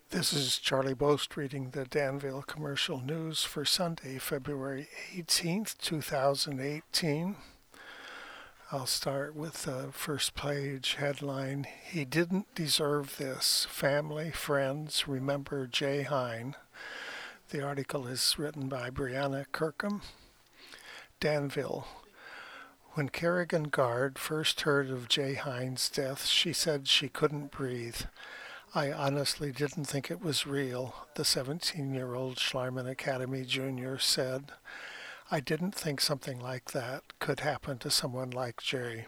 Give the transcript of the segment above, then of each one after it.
This is Charlie Boast reading the Danville Commercial News for Sunday, February 18th, 2018. I'll start with the first page headline, "He Didn't Deserve This. Family, Friends, Remember Jay Hine." The article is written by Brianna Kirkham. Danville. When Kerrigan Guard first heard of Jay Hine's death, she said she couldn't breathe. "I honestly didn't think it was real," the 17-year-old Schlarman Academy junior said. "I didn't think something like that could happen to someone like Jay."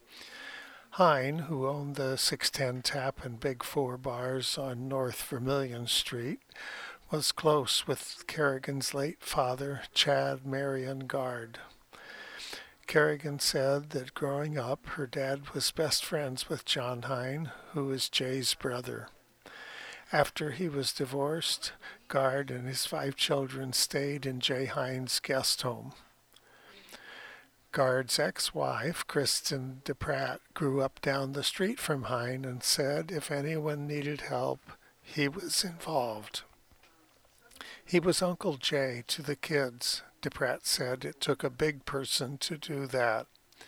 Hine, who owned the 610 Tap and Big Four bars on North Vermilion Street, was close with Kerrigan's late father, Chad Marion Guard. Kerrigan said that growing up, her dad was best friends with John Hine, who is Jay's brother. After he was divorced, Guard and his 5 children stayed in Jay Hine's guest home. Guard's ex-wife, Kristen DePratt, grew up down the street from Hine and said if anyone needed help, he was involved. "He was Uncle Jay to the kids," DePratt said. "It took a big person to do that."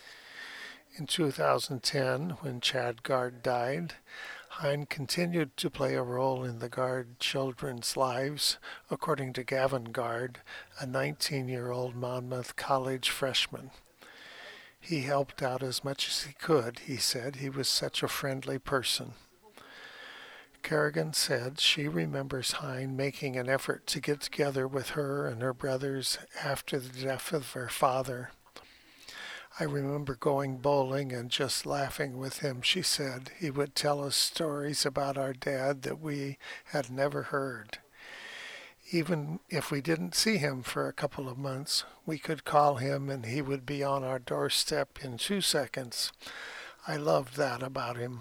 In 2010, when Chad Guard died, Hine continued to play a role in the Guard children's lives, according to Gavin Guard, a 19-year-old Monmouth College freshman. "He helped out as much as he could," he said. "He was such a friendly person." Kerrigan said she remembers Hine making an effort to get together with her and her brothers after the death of her father. "I remember going bowling and just laughing with him," she said. "He would tell us stories about our dad that we had never heard. Even if we didn't see him for a couple of months, we could call him and he would be on our doorstep in 2 seconds. I loved that about him."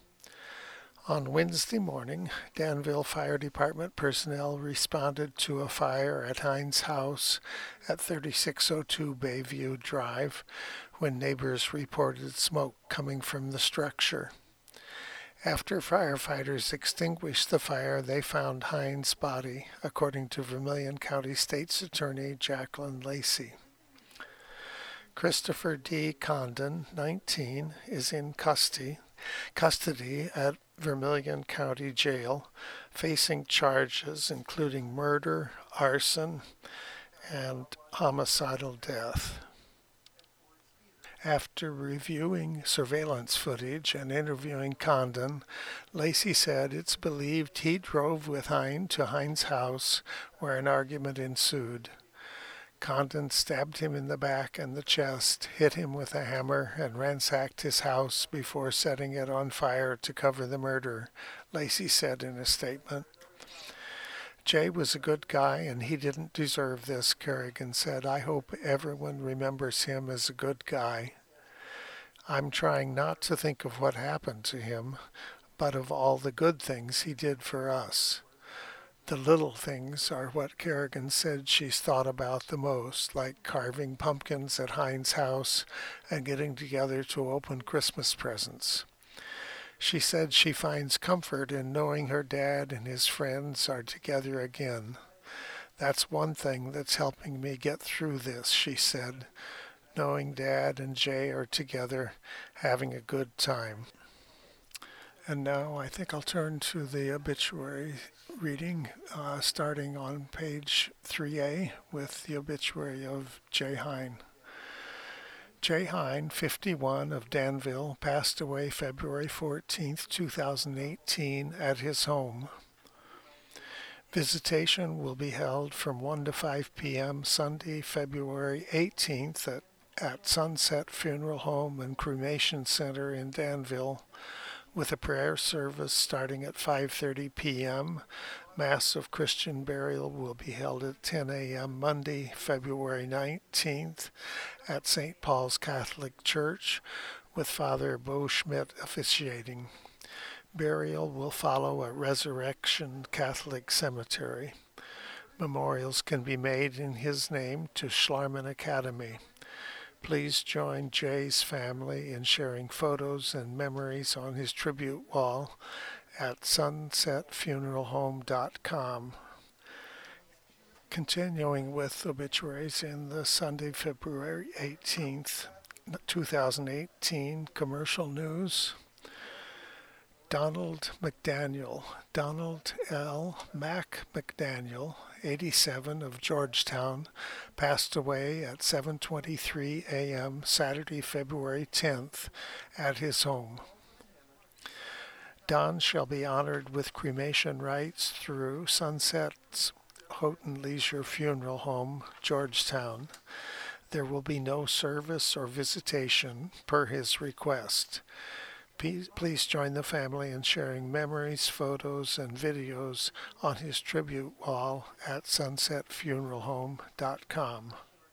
On Wednesday morning, Danville Fire Department personnel responded to a fire at Hine's house at 3602 Bayview Drive when neighbors reported smoke coming from the structure. After firefighters extinguished the fire, they found Hine's body, according to Vermilion County State's Attorney Jacqueline Lacey. Christopher D. Condon, 19, is in custody at Vermilion County Jail, facing charges including murder, arson, and homicidal death. After reviewing surveillance footage and interviewing Condon, Lacey said it's believed he drove with Hine to Hine's house where an argument ensued. Condon stabbed him in the back and the chest, hit him with a hammer, and ransacked his house before setting it on fire to cover the murder, Lacey said in a statement. "Jay was a good guy and he didn't deserve this," Kerrigan said. "I hope everyone remembers him as a good guy. I'm trying not to think of what happened to him, but of all the good things he did for us." The little things are what Kerrigan said she's thought about the most, like carving pumpkins at Hine's house and getting together to open Christmas presents. She said she finds comfort in knowing her dad and his friends are together again. "That's one thing that's helping me get through this," she said, knowing Dad and Jay are together having a good time. And now I think I'll turn to the obituary reading, starting on page 3A with the obituary of Jay Hine. Jay Hine, 51, of Danville, passed away February 14th, 2018, at his home. Visitation will be held from 1 to 5 p.m. Sunday, February 18th at Sunset Funeral Home and Cremation Center in Danville, with a prayer service starting at 5:30 p.m. Mass of Christian burial will be held at 10 a.m. Monday, February 19th at St. Paul's Catholic Church, with Father Bo Schmidt officiating. Burial will follow at Resurrection Catholic Cemetery. Memorials can be made in his name to Schlarman Academy. Please join Jay's family in sharing photos and memories on his tribute wall at sunsetfuneralhome.com. Continuing with obituaries in the Sunday, February 18th, 2018 commercial news. Donald McDaniel, Donald L. Mac McDaniel, 87, of Georgetown, passed away at 7:23 a.m. Saturday, February 10th, at his home. Don shall be honored with cremation rites through Sunset's Houghton Leisure Funeral Home, Georgetown. There will be no service or visitation per his request. Please join the family in sharing memories, photos, and videos on his tribute wall at sunsetfuneralhome.com.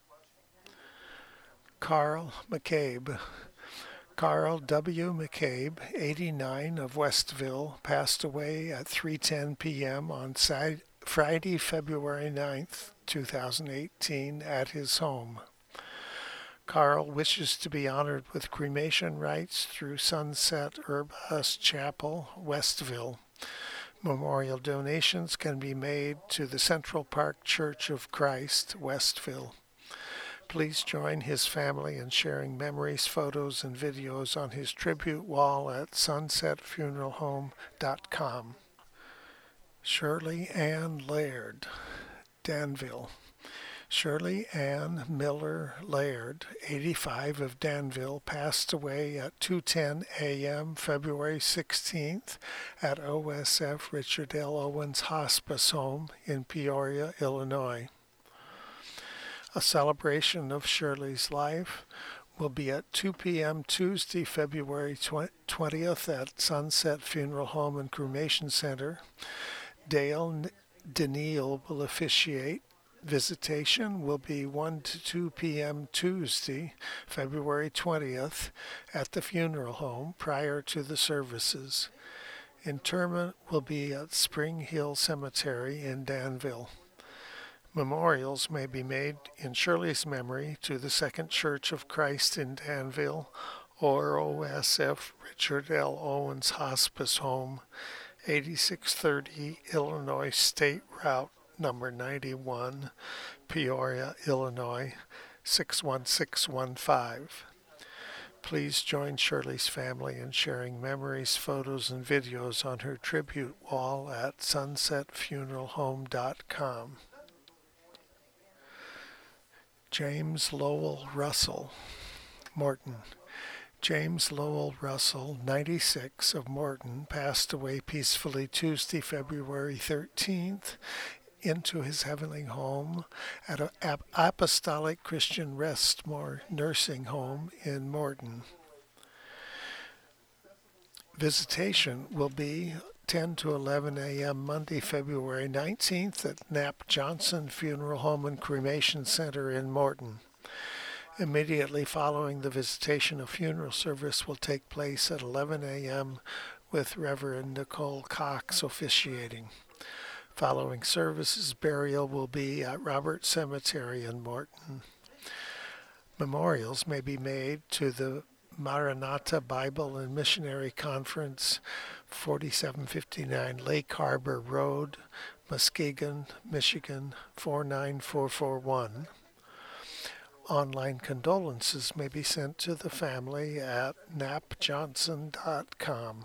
Carl McCabe. Carl W. McCabe, 89, of Westville, passed away at 3:10 p.m. on Friday, February 9th, 2018, at his home. Carl wishes to be honored with cremation rites through Sunset Urbas Chapel, Westville. Memorial donations can be made to the Central Park Church of Christ, Westville. Please join his family in sharing memories, photos, and videos on his tribute wall at sunsetfuneralhome.com. Shirley Ann Laird, Danville. Shirley Ann Miller Laird, 85, of Danville, passed away at 2:10 a.m. February 16th at OSF Richard L. Owens Hospice Home in Peoria, Illinois. A celebration of Shirley's life will be at 2 p.m. Tuesday, February 20th at Sunset Funeral Home and Cremation Center. Dale Daniel will officiate. Visitation will be 1 to 2 p.m. Tuesday, February 20th, at the funeral home prior to the services. Interment will be at Spring Hill Cemetery in Danville. Memorials may be made in Shirley's memory to the Second Church of Christ in Danville or OSF Richard L. Owens Hospice Home, 8630 Illinois State Route number 91, Peoria, Illinois, 61615. Please join Shirley's family in sharing memories, photos, and videos on her tribute wall at sunsetfuneralhome.com. James Lowell Russell, Morton. James Lowell Russell, 96, of Morton, passed away peacefully Tuesday, February 13th, into his heavenly home at Apostolic Christian Restmore Nursing Home in Morton. Visitation will be 10 to 11 a.m. Monday, February 19th at Knapp Johnson Funeral Home and Cremation Center in Morton. Immediately following the visitation, a funeral service will take place at 11 a.m. with Reverend Nicole Cox officiating. Following services, burial will be at Robert Cemetery in Morton. Memorials may be made to the Maranatha Bible and Missionary Conference, 4759 Lake Harbor Road, Muskegon, Michigan, 49441. Online condolences may be sent to the family at knappjohnson.com.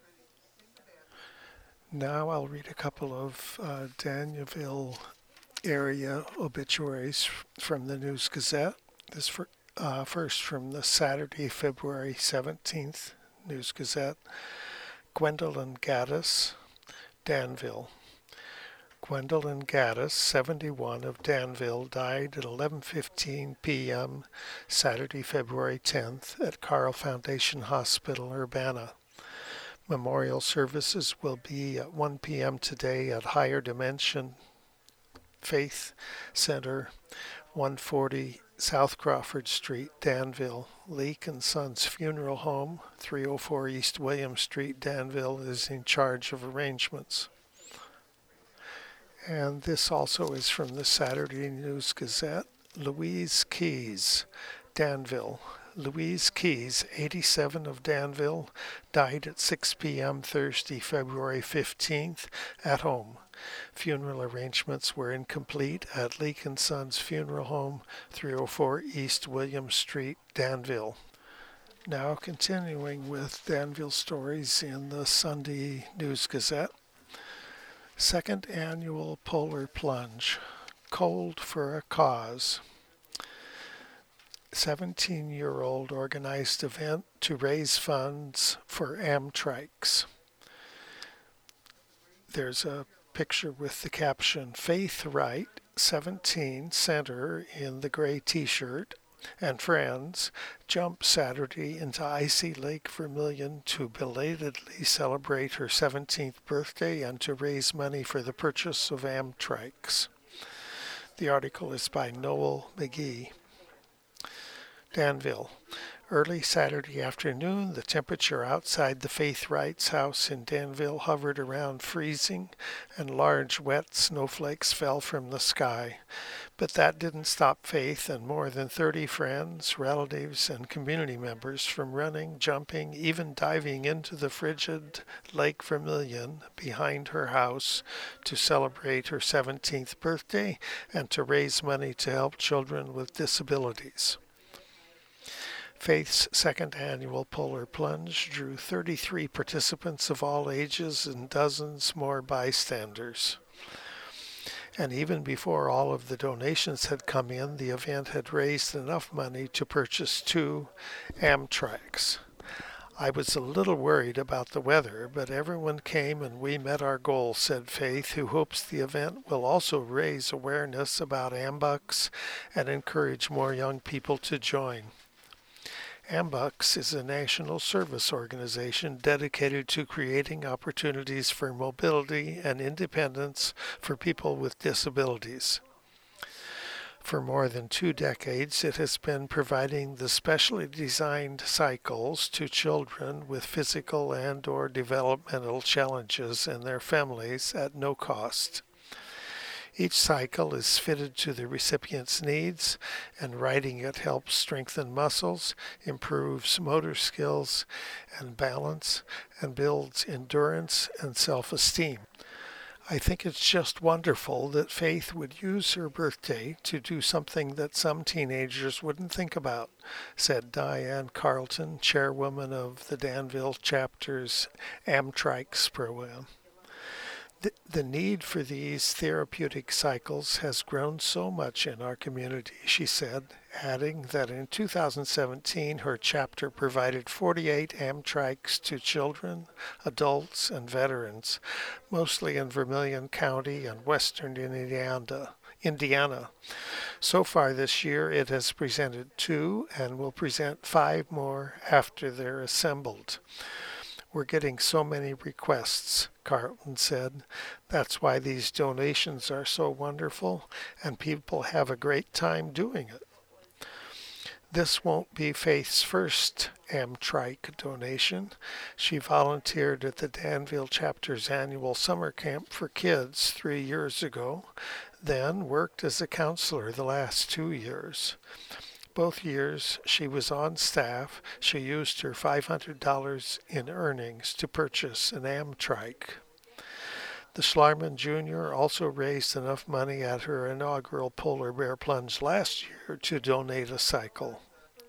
Now I'll read a couple of Danielville area obituaries from the News Gazette. This first from the Saturday, February 17th News Gazette. Gwendolyn Gaddis, Danville. Gwendolyn Gaddis, 71, of Danville, died at 11:15 p.m. Saturday, February 10th at Carle Foundation Hospital, Urbana. Memorial services will be at 1 p.m. today at Higher Dimension Faith Center, 140 South Crawford Street, Danville. Leake & Sons Funeral Home, 304 East William Street, Danville, is in charge of arrangements. And this also is from the Saturday News Gazette. Louise Keys, Danville. Louise Keyes, 87, of Danville, died at 6 p.m. Thursday, February 15th, at home. Funeral arrangements were incomplete at Leake & Sons Funeral Home, 304 East William Street, Danville. Now continuing with Danville stories in the Sunday News Gazette. Second annual Polar Plunge. Cold for a Cause. 17-year-old organized event to raise funds for Amtrak's. There's a picture with the caption, Faith Wright, 17, center in the gray t-shirt, and friends jump Saturday into icy Lake Vermilion to belatedly celebrate her 17th birthday and to raise money for the purchase of Amtrak's. The article is by Noel McGee. Danville. Early Saturday afternoon, the temperature outside the Faith Wright's house in Danville hovered around freezing, and large wet snowflakes fell from the sky. But that didn't stop Faith and more than 30 friends, relatives, and community members from running, jumping, even diving into the frigid Lake Vermilion behind her house to celebrate her 17th birthday and to raise money to help children with disabilities. Faith's second annual Polar Plunge drew 33 participants of all ages and dozens more bystanders. And even before all of the donations had come in, the event had raised enough money to purchase 2 Amtrak's. I was a little worried about the weather, but everyone came and we met our goal, said Faith, who hopes the event will also raise awareness about AmBucks and encourage more young people to join. AmBucks is a national service organization dedicated to creating opportunities for mobility and independence for people with disabilities. For more than 2 decades, it has been providing the specially designed cycles to children with physical and/or developmental challenges and their families at no cost. Each cycle is fitted to the recipient's needs, and riding it helps strengthen muscles, improves motor skills and balance, and builds endurance and self-esteem. I think it's just wonderful that Faith would use her birthday to do something that some teenagers wouldn't think about, said Diane Carlton, chairwoman of the Danville chapter's Amtrak's program. The need for these therapeutic cycles has grown so much in our community, she said, adding that in 2017 her chapter provided 48 Amtrak's to children, adults, and veterans, mostly in Vermilion County and western Indiana. So far this year it has presented 2 and will present 5 more after they're assembled. We're getting so many requests, Carlton said. That's why these donations are so wonderful, and people have a great time doing it. This won't be Faith's first Amtrak donation. She volunteered at the Danville chapter's annual summer camp for kids 3 years ago, then worked as a counselor the last 2 years. Both years she was on staff, she used her $500 in earnings to purchase an Amtrak. The Schlarman Jr. also raised enough money at her inaugural Polar Bear Plunge last year to donate a cycle.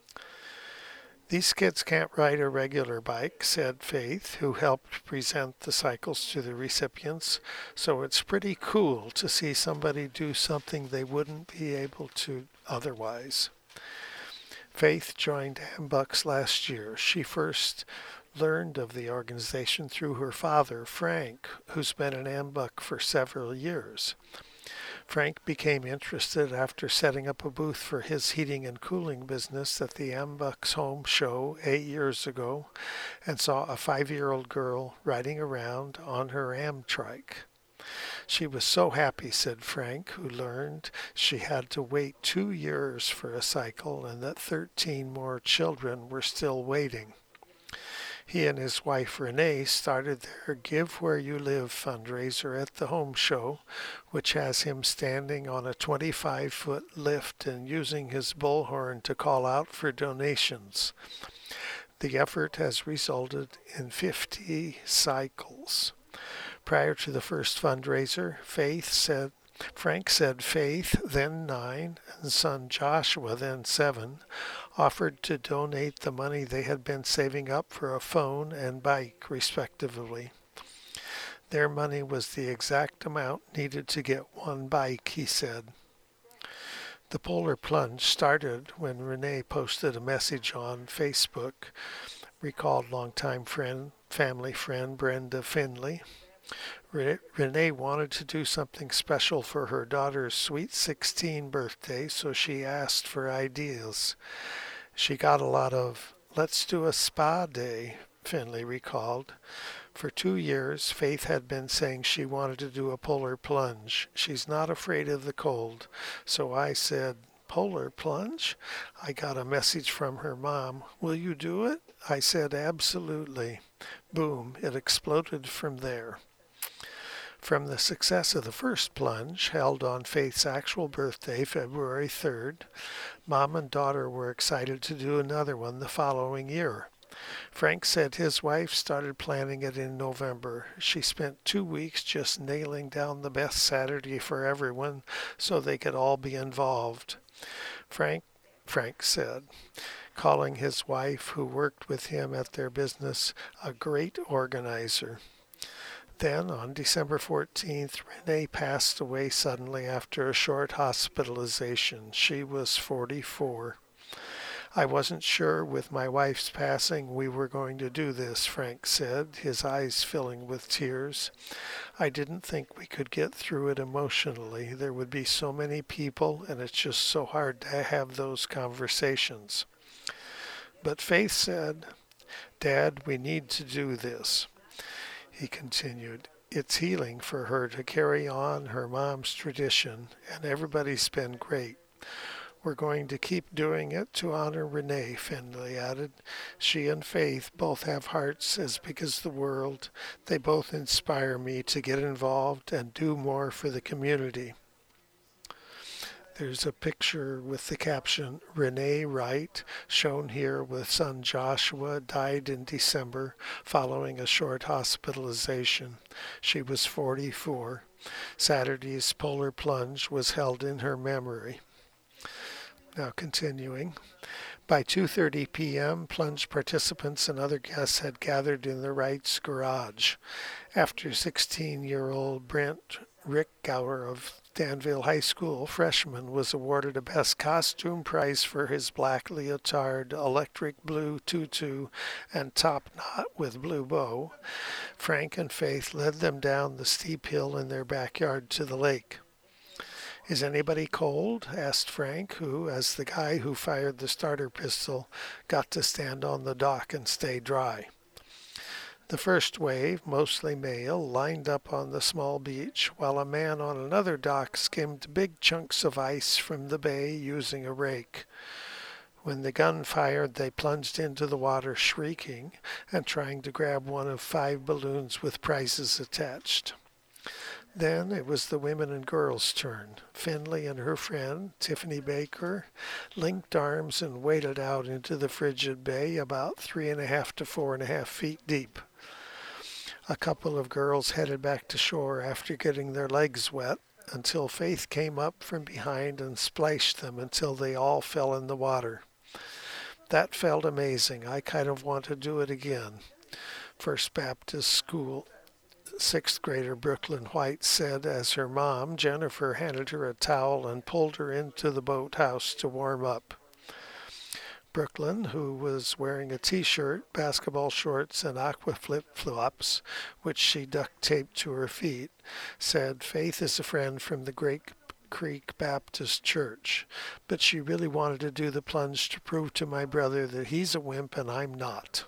These kids can't ride a regular bike, said Faith, who helped present the cycles to the recipients, so it's pretty cool to see somebody do something they wouldn't be able to otherwise. Faith joined AmBucks last year. She first learned of the organization through her father, Frank, who's been an AmBuck for several years. Frank became interested after setting up a booth for his heating and cooling business at the AmBucks Home Show 8 years ago and saw a 5-year-old girl riding around on her Amtrak. She was so happy, said Frank, who learned she had to wait 2 years for a cycle and that 13 more children were still waiting. He and his wife Renee started their Give Where You Live fundraiser at the home show, which has him standing on a 25-foot lift and using his bullhorn to call out for donations. The effort has resulted in 50 cycles. Prior to the first fundraiser, Frank said Faith, then 9, and son Joshua, then 7, offered to donate the money they had been saving up for a phone and bike, respectively. Their money was the exact amount needed to get one bike, he said. The Polar Plunge started when Renee posted a message on Facebook, recalled longtime family friend Brenda Finley. Renee wanted to do something special for her daughter's sweet 16 birthday, so she asked for ideas. She got a lot of, "Let's do a spa day," Finley recalled. For 2 years, Faith had been saying she wanted to do a polar plunge. She's not afraid of the cold. So I said, "Polar plunge?" I got a message from her mom. "Will you do it?" I said, "Absolutely." Boom, it exploded from there. From the success of the first plunge, held on Faith's actual birthday, February 3rd, Mom and daughter were excited to do another one the following year. Frank said his wife started planning it in November. She spent 2 weeks just nailing down the best Saturday for everyone so they could all be involved. Frank said, calling his wife, who worked with him at their business, a great organizer. Then, on December 14th, Renee passed away suddenly after a short hospitalization. She was 44. "I wasn't sure with my wife's passing we were going to do this," Frank said, his eyes filling with tears. "I didn't think we could get through it emotionally. There would be so many people, and it's just so hard to have those conversations." But Faith said, "Dad, we need to do this." He continued, "It's healing for her to carry on her mom's tradition, and everybody's been great. We're going to keep doing it to honor Renee," Finley added. "She and Faith both have hearts as big as the world. They both inspire me to get involved and do more for the community." There's a picture with the caption, "Renee Wright," shown here with son Joshua, died in December following a short hospitalization. She was 44. Saturday's Polar Plunge was held in her memory. Now continuing. By 2:30 p.m., plunge participants and other guests had gathered in the Wrights' garage. After 16-year-old Brent Rickgauer of Danville High School, freshman, was awarded a Best Costume prize for his black leotard, electric blue tutu, and top knot with blue bow, Frank and Faith led them down the steep hill in their backyard to the lake. "Is anybody cold?" asked Frank, who, as the guy who fired the starter pistol, got to stand on the dock and stay dry. The first wave, mostly male, lined up on the small beach, while a man on another dock skimmed big chunks of ice from the bay using a rake. When the gun fired, they plunged into the water shrieking and trying to grab one of 5 balloons with prizes attached. Then it was the women and girls' turn. Finley and her friend, Tiffany Baker, linked arms and waded out into the frigid bay about 3.5 to 4.5 feet deep. A couple of girls headed back to shore after getting their legs wet until Faith came up from behind and splashed them until they all fell in the water. That felt amazing. I kind of want to do it again. First Baptist School 6th grader Brooklyn White said as her mom, Jennifer, handed her a towel and pulled her into the boathouse to warm up. Brooklyn, who was wearing a t-shirt, basketball shorts, and aqua flip-flops, which she duct-taped to her feet, said Faith is a friend from the Great Creek Baptist Church, but she really wanted to do the plunge to prove to my brother that he's a wimp and I'm not.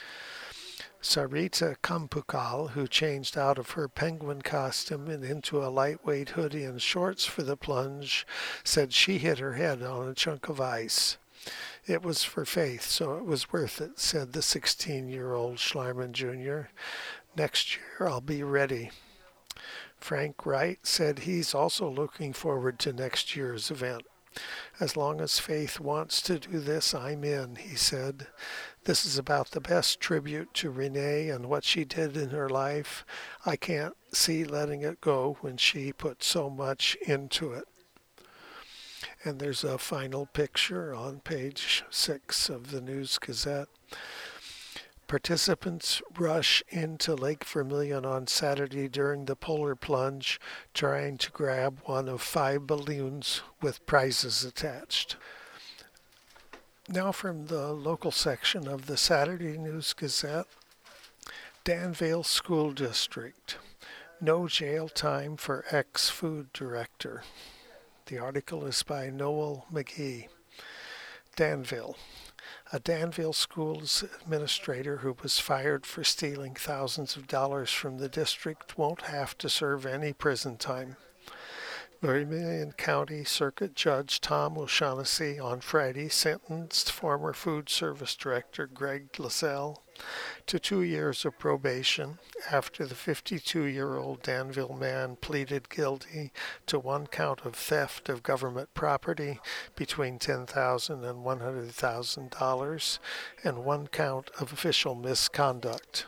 Sarita Kampukal, who changed out of her penguin costume and into a lightweight hoodie and shorts for the plunge, said she hit her head on a chunk of ice. It was for Faith, so it was worth it, said the 16-year-old Schlarman Jr. Next year I'll be ready. Frank Wright said he's also looking forward to next year's event. As long as Faith wants to do this, I'm in, he said. This is about the best tribute to Renee and what she did in her life. I can't see letting it go when she put so much into it. And there's a final picture on page 6 of the News Gazette. Participants rush into Lake Vermilion on Saturday during the polar plunge, trying to grab one of 5 balloons with prizes attached. Now from the local section of the Saturday News Gazette, Danville School District. No jail time for ex-food director. The article is by Noel McGee. Danville. A Danville Schools administrator who was fired for stealing thousands of dollars from the district won't have to serve any prison time. Vermilion County Circuit Judge Tom O'Shaughnessy on Friday sentenced former Food Service Director Greg Lazell to 2 years of probation after the 52-year-old Danville man pleaded guilty to 1 count of theft of government property between $10,000 and $100,000 and 1 count of official misconduct.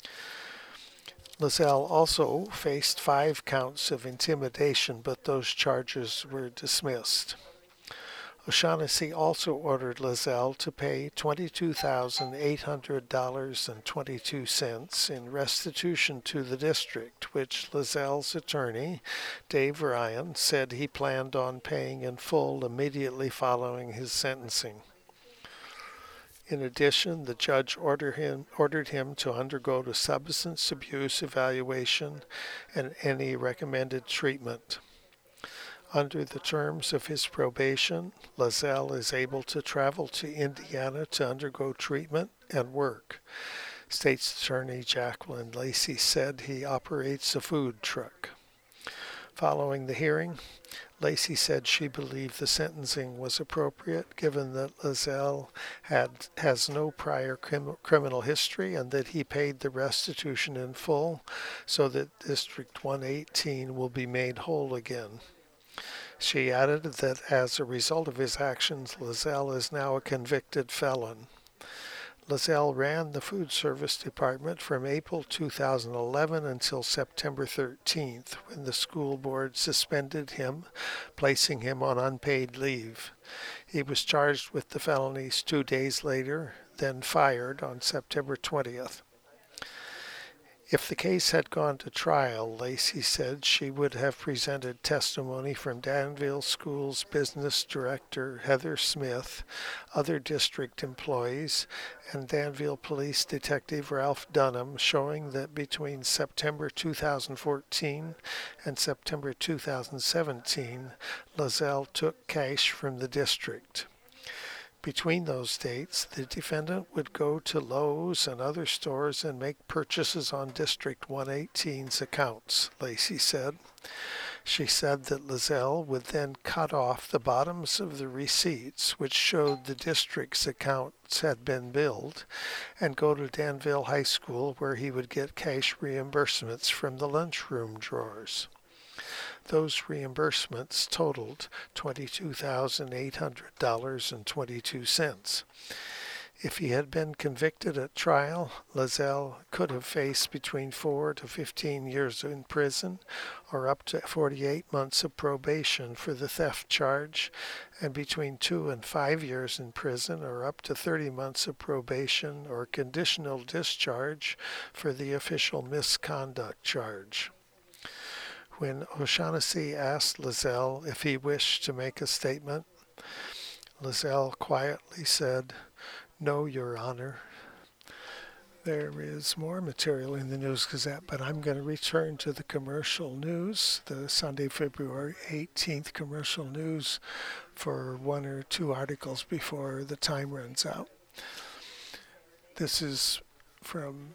Lazell also faced 5 counts of intimidation, but those charges were dismissed. O'Shaughnessy also ordered Lazell to pay $22,800.22 in restitution to the district, which Lazell's attorney, Dave Ryan, said he planned on paying in full immediately following his sentencing. In addition, the judge ordered him to undergo a substance abuse evaluation and any recommended treatment. Under the terms of his probation, Lazell is able to travel to Indiana to undergo treatment and work. State's Attorney Jacqueline Lacey said he operates a food truck. Following the hearing, Lacey said she believed the sentencing was appropriate given that Lazell has no prior criminal history and that he paid the restitution in full so that District 118 will be made whole again. She added that as a result of his actions, Lazell is now a convicted felon. Lazell ran the food service department from April 2011 until September 13th, when the school board suspended him, placing him on unpaid leave. He was charged with the felonies 2 days later, then fired on September 20th. If the case had gone to trial, Lacey said she would have presented testimony from Danville Schools Business Director Heather Smith, other district employees, and Danville Police Detective Ralph Dunham, showing that between September 2014 and September 2017, Lazell took cash from the district. Between those dates, the defendant would go to Lowe's and other stores and make purchases on District 118's accounts, Lacey said. She said that Lazell would then cut off the bottoms of the receipts, which showed the district's accounts had been billed, and go to Danville High School where he would get cash reimbursements from the lunchroom drawers. Those reimbursements totaled $22,800.22. If he had been convicted at trial, Lazell could have faced between 4 to 15 years in prison or up to 48 months of probation for the theft charge, and between 2 and 5 years in prison or up to 30 months of probation or conditional discharge for the official misconduct charge. When O'Shaughnessy asked Lazell if he wished to make a statement, Lazell quietly said, "No, Your Honor." There is more material in the News Gazette, but I'm going to return to the commercial news, the Sunday, February 18th commercial news, for 1 or 2 articles before the time runs out. This is from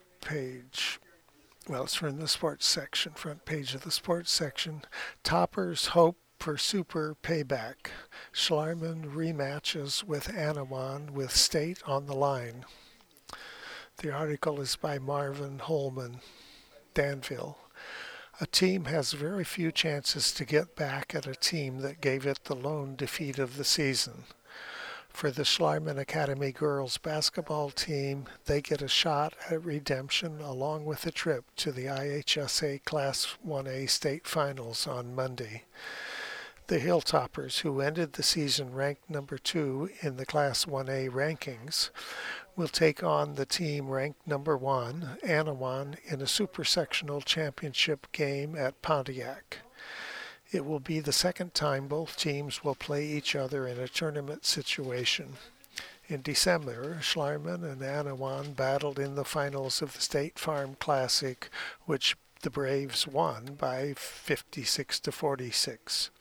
it's from the sports section, front page of the sports section. Toppers hope for Super Payback. Schlarman rematches with Anawan with state on the line. The article is by Marvin Holman, Danville. A team has very few chances to get back at a team that gave it the lone defeat of the season. For the Schlarman Academy girls basketball team, they get a shot at redemption along with a trip to the IHSA Class 1A state finals on Monday. The Hilltoppers, who ended the season ranked number 2 in the Class 1A rankings, will take on the team ranked number 1, Anawan, in a super sectional championship game at Pontiac. It will be the second time both teams will play each other in a tournament situation. In December, Schlarman and Anawan battled in the finals of the State Farm Classic, which the Braves won by 56-46.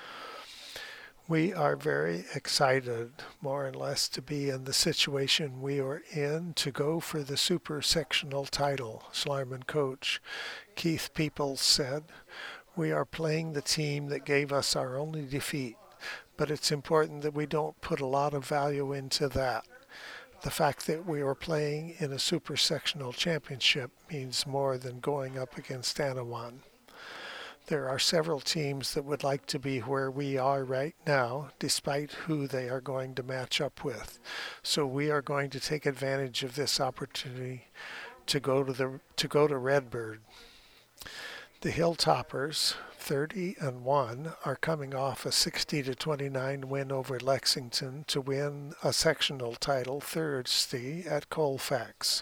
We are very excited, more or less, to be in the situation we are in to go for the super sectional title, Schlarman coach Keith Peoples said. We are playing the team that gave us our only defeat, but it's important that we don't put a lot of value into that. The fact that we are playing in a super sectional championship means more than going up against Anawan. There are several teams that would like to be where we are right now, despite who they are going to match up with. So we are going to take advantage of this opportunity to go to Redbird. The Hilltoppers, 30-1, are coming off a 60-29 win over Lexington to win a sectional title Thursday at Colfax.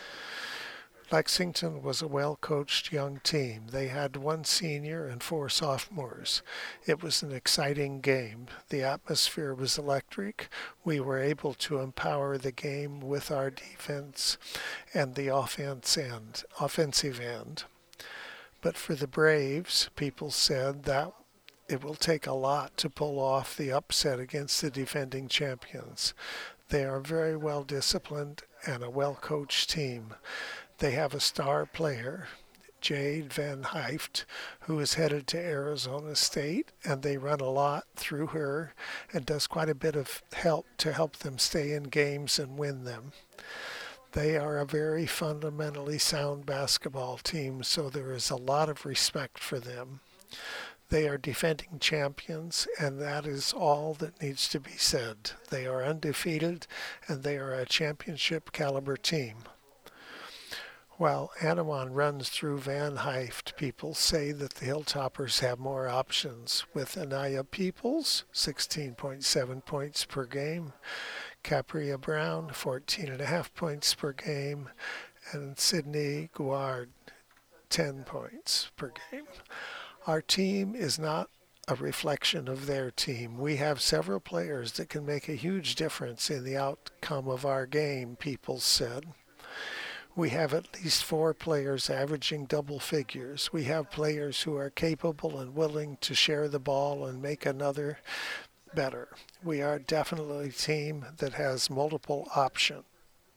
Lexington was a well-coached young team. They had 1 senior and 4 sophomores. It was an exciting game. The atmosphere was electric. We were able to empower the game with our defense and the offensive end. But for the Braves, people said that it will take a lot to pull off the upset against the defending champions. They are very well disciplined and a well-coached team. They have a star player, Jade Van Hyft, who is headed to Arizona State, and they run a lot through her and does quite a bit of help to help them stay in games and win them. They are a very fundamentally sound basketball team, so there is a lot of respect for them. They are defending champions, and that is all that needs to be said. They are undefeated, and they are a championship caliber team. While Anawan runs through Van Hyft, people say that the Hilltoppers have more options, with Anaya Peoples, 16.7 points per game, Capria Brown, 14.5 points per game, and Sydney Guard, 10 points per game. Our team is not a reflection of their team. We have several players that can make a huge difference in the outcome of our game, people said. We have at least 4 players averaging double figures. We have players who are capable and willing to share the ball and make another better. We are definitely a team that has multiple options.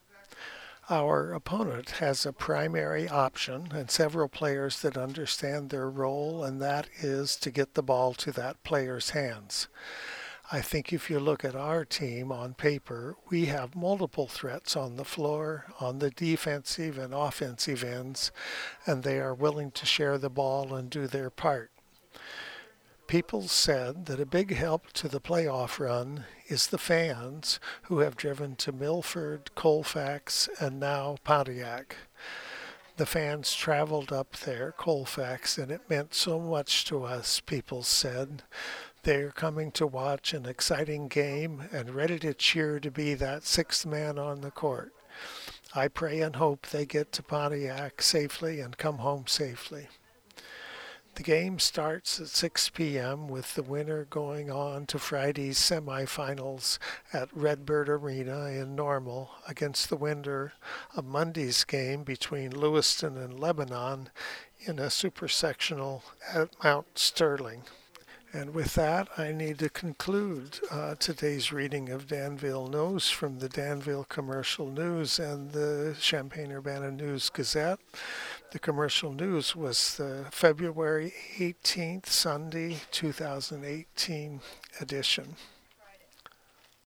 Our opponent has a primary option and several players that understand their role, and that is to get the ball to that player's hands. I think if you look at our team on paper, we have multiple threats on the floor, on the defensive and offensive ends, and they are willing to share the ball and do their part. People said that a big help to the playoff run is the fans who have driven to Milford, Colfax, and now Pontiac. The fans traveled up there, Colfax, and it meant so much to us, people said. They're coming to watch an exciting game and ready to cheer to be that 6th man on the court. I pray and hope they get to Pontiac safely and come home safely. The game starts at 6 p.m. with the winner going on to Friday's semifinals at Redbird Arena in Normal against the winner of Monday's game between Lewiston and Lebanon in a super sectional at Mount Sterling. And with that, I need to conclude today's reading of Danville News from the Danville Commercial News and the Champaign-Urbana News Gazette. The commercial news was the February 18th, Sunday, 2018 edition.